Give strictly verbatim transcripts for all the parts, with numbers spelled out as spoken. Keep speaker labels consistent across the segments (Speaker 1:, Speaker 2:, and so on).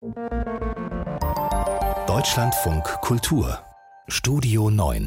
Speaker 1: Deutschlandfunk Kultur Studio neun.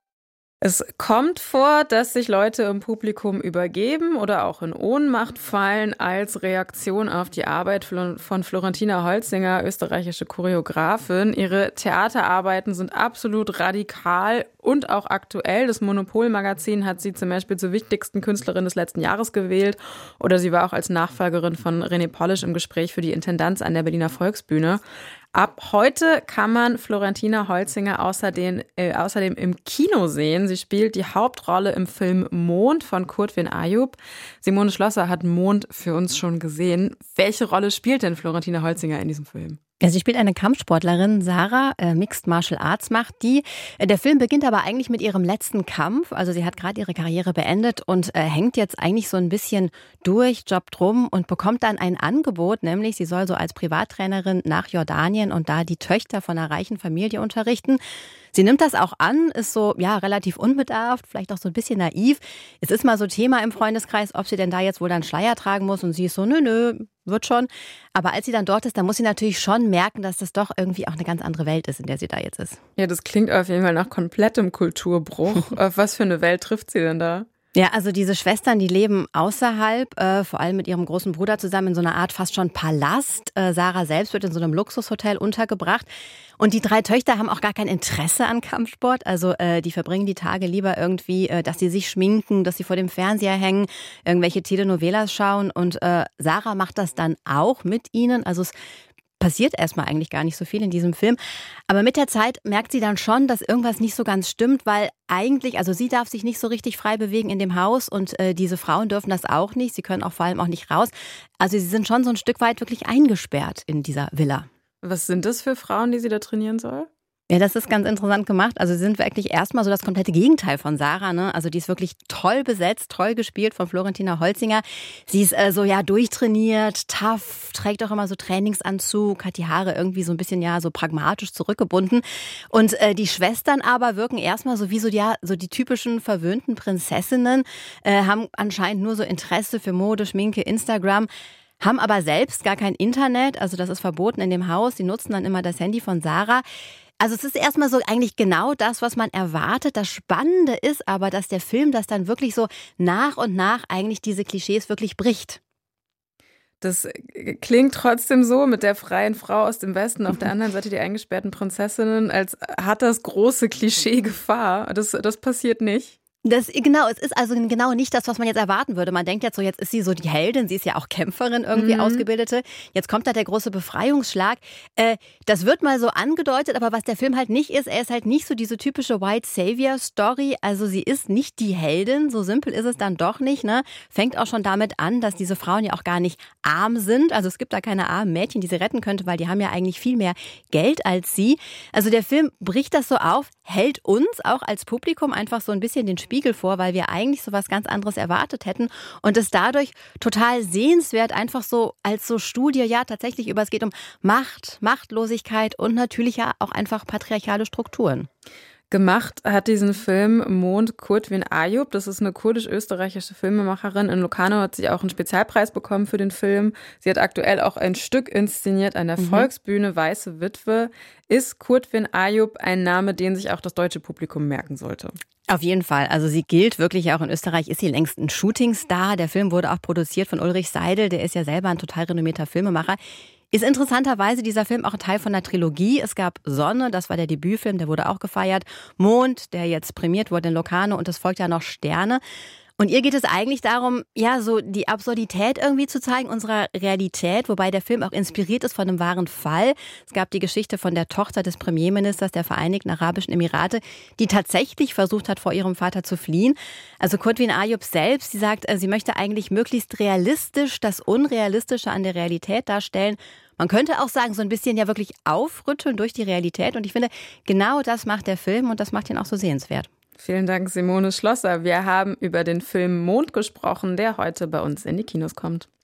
Speaker 2: Es kommt vor, dass sich Leute im Publikum übergeben oder auch in Ohnmacht fallen als Reaktion auf die Arbeit von Florentina Holzinger, österreichische Choreografin. Ihre Theaterarbeiten sind absolut radikal und auch aktuell. Das Monopol-Magazin hat sie zum Beispiel zur wichtigsten Künstlerin des letzten Jahres gewählt. Oder sie war auch als Nachfolgerin von René Polish im Gespräch für die Intendanz an der Berliner Volksbühne. Ab heute kann man Florentina Holzinger außerdem, äh, außerdem im Kino sehen. Sie spielt die Hauptrolle im Film Mond von Kurtwin Ayub. Simone Schlosser hat Mond für uns schon gesehen. Welche Rolle spielt denn Florentina Holzinger in diesem Film?
Speaker 3: Ja, sie spielt eine Kampfsportlerin, Sarah, äh, Mixed Martial Arts macht die. Äh, der Film beginnt aber eigentlich mit ihrem letzten Kampf. Also sie hat gerade ihre Karriere beendet und äh, hängt jetzt eigentlich so ein bisschen durch, jobbt rum und bekommt dann ein Angebot, nämlich sie soll so als Privattrainerin nach Jordanien und da die Töchter von einer reichen Familie unterrichten. Sie nimmt das auch an, ist so ja relativ unbedarft, vielleicht auch so ein bisschen naiv. Es ist mal so Thema im Freundeskreis, ob sie denn da jetzt wohl dann Schleier tragen muss und sie ist so, nö, nö, wird schon. Aber als sie dann dort ist, dann muss sie natürlich schon merken, dass das doch irgendwie auch eine ganz andere Welt ist, in der sie da jetzt ist.
Speaker 2: Ja, das klingt auf jeden Fall nach komplettem Kulturbruch. Auf was für eine Welt trifft sie denn da?
Speaker 3: Ja, also diese Schwestern, die leben außerhalb, äh, vor allem mit ihrem großen Bruder zusammen in so einer Art fast schon Palast. Äh, Sarah selbst wird in so einem Luxushotel untergebracht. Und die drei Töchter haben auch gar kein Interesse an Kampfsport. Also äh, die verbringen die Tage lieber irgendwie, äh, dass sie sich schminken, dass sie vor dem Fernseher hängen, irgendwelche Telenovelas schauen. Und äh, Sarah macht das dann auch mit ihnen. Also es passiert erstmal eigentlich gar nicht so viel in diesem Film. Aber mit der Zeit merkt sie dann schon, dass irgendwas nicht so ganz stimmt, weil eigentlich, also sie darf sich nicht so richtig frei bewegen in dem Haus und äh, diese Frauen dürfen das auch nicht. Sie können auch vor allem auch nicht raus. Also sie sind schon so ein Stück weit wirklich eingesperrt in dieser Villa.
Speaker 2: Was sind das für Frauen, die sie da trainieren soll?
Speaker 3: Ja, das ist ganz interessant gemacht. Also sie sind wirklich erstmal so das komplette Gegenteil von Sarah, ne? Also die ist wirklich toll besetzt, toll gespielt von Florentina Holzinger. Sie ist äh, so ja durchtrainiert, tough, trägt auch immer so Trainingsanzug, hat die Haare irgendwie so ein bisschen ja so pragmatisch zurückgebunden. Und äh, die Schwestern aber wirken erstmal so wie so, ja, so die typischen verwöhnten Prinzessinnen, äh, haben anscheinend nur so Interesse für Mode, Schminke, Instagram. Haben aber selbst gar kein Internet, also das ist verboten in dem Haus. Die nutzen dann immer das Handy von Sarah. Also es ist erstmal so eigentlich genau das, was man erwartet. Das Spannende ist aber, dass der Film das dann wirklich so nach und nach eigentlich diese Klischees wirklich bricht.
Speaker 2: Das klingt trotzdem so mit der freien Frau aus dem Westen, auf der anderen Seite die eingesperrten Prinzessinnen, als hat das große Klischee Gefahr. Das, das passiert nicht.
Speaker 3: Das, genau, es ist also genau nicht das, was man jetzt erwarten würde. Man denkt jetzt so, jetzt ist sie so die Heldin, sie ist ja auch Kämpferin, irgendwie mhm. Ausgebildete. Jetzt kommt da der große Befreiungsschlag. Äh, das wird mal so angedeutet, aber was der Film halt nicht ist, er ist halt nicht so diese typische White Savior Story. Also sie ist nicht die Heldin, so simpel ist es dann doch nicht, ne? Fängt auch schon damit an, dass diese Frauen ja auch gar nicht arm sind. Also es gibt da keine armen Mädchen, die sie retten könnte, weil die haben ja eigentlich viel mehr Geld als sie. Also der Film bricht das so auf, hält uns auch als Publikum einfach so ein bisschen den Spiegel vor, weil wir eigentlich so was ganz anderes erwartet hätten und es dadurch total sehenswert einfach so als so Studie, ja tatsächlich über, es geht um Macht, Machtlosigkeit und natürlich ja auch einfach patriarchale Strukturen.
Speaker 2: Gemacht hat diesen Film Mond Kurtwin Ayub. Das ist eine kurdisch-österreichische Filmemacherin. In Locarno hat sie auch einen Spezialpreis bekommen für den Film. Sie hat aktuell auch ein Stück inszeniert an der mhm. Volksbühne, Weiße Witwe. Ist Kurtwin Ayub ein Name, den sich auch das deutsche Publikum merken sollte?
Speaker 3: Auf jeden Fall. Also sie gilt wirklich, auch in Österreich ist sie längst ein Shootingstar. Der Film wurde auch produziert von Ulrich Seidel. Der ist ja selber ein total renommierter Filmemacher. Ist interessanterweise dieser Film auch ein Teil von einer Trilogie. Es gab Sonne, das war der Debütfilm, der wurde auch gefeiert. Mond, der jetzt prämiert wurde in Locarno und es folgt ja noch Sterne. Und ihr geht es eigentlich darum, ja, so die Absurdität irgendwie zu zeigen, unserer Realität, wobei der Film auch inspiriert ist von einem wahren Fall. Es gab die Geschichte von der Tochter des Premierministers der Vereinigten Arabischen Emirate, die tatsächlich versucht hat, vor ihrem Vater zu fliehen. Also Kurtwin Ayub selbst, sie sagt, sie möchte eigentlich möglichst realistisch das Unrealistische an der Realität darstellen. Man könnte auch sagen, so ein bisschen ja wirklich aufrütteln durch die Realität. Und ich finde, genau das macht der Film und das macht ihn auch so sehenswert.
Speaker 2: Vielen Dank, Simone Schlosser. Wir haben über den Film Mond gesprochen, der heute bei uns in die Kinos kommt.